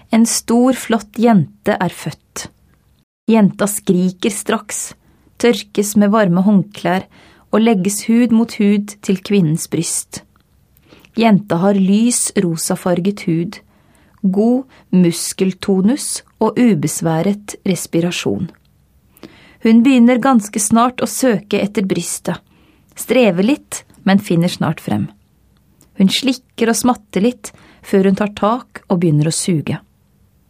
En stor, flott jente født. Jenta skriker straks, tørkes med varme håndklær og legges hud mot hud til kvinnens bryst. Jenta har lys rosafarget hud, god muskeltonus og ubesværet respirasjon. Hun begynner ganske snart å søke etter brystet, strever litt, men finner snart frem. Hun slikker og smatter litt før hun tar tak og begynner å suge.